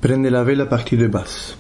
Prende la vela partie de basse.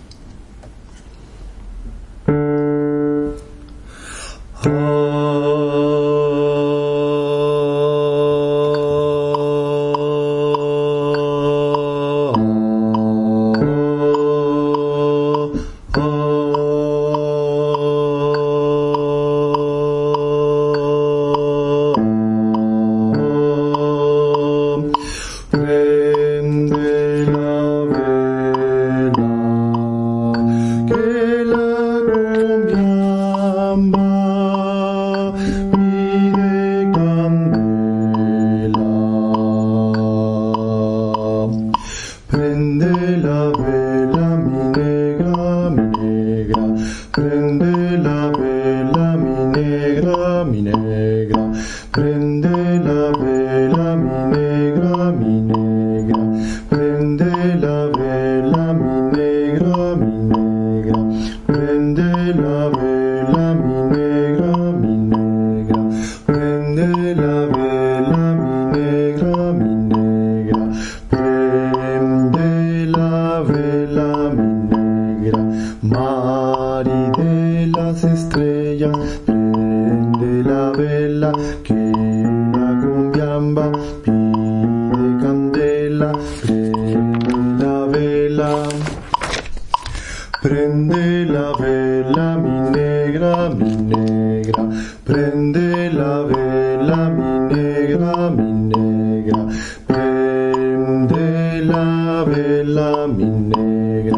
Prende la vela, mi negra, mi negra. Prende la vela, mi negra, mi negra. Prende la vela, mi negra.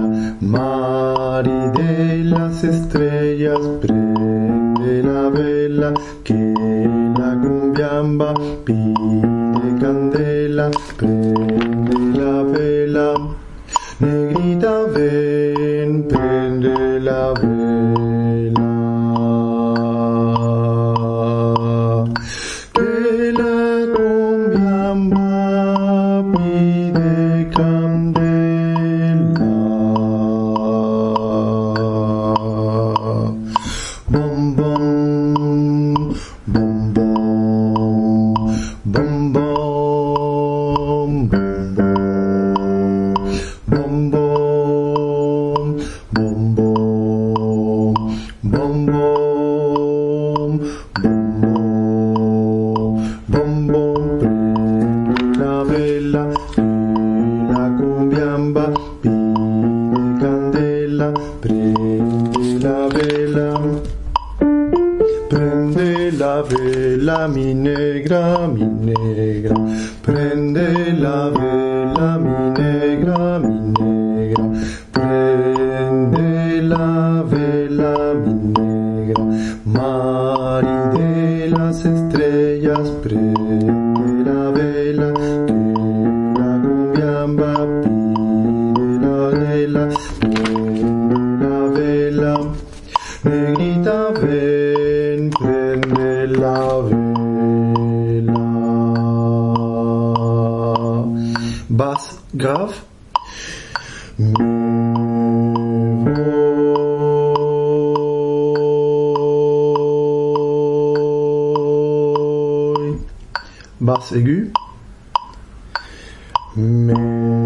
Mari de las estrellas, prende la vela, que la cumbiamba pide candela. Prende la vela, negrita, ven, prende la vela, que la cumbiamba pide candela. Bom, bom, bom, bom, bom, bom. Prende la vela, mi negra, mi negra. Prende la vela, mi negra, mi negra. Prende la vela, mi negra. Mari de las estrellas, prende la vela, que la cumbiamba pide la vela. Prende la vela, negrita, ven, prende la vela. Basse grave. Me voy. Basse aiguë. Me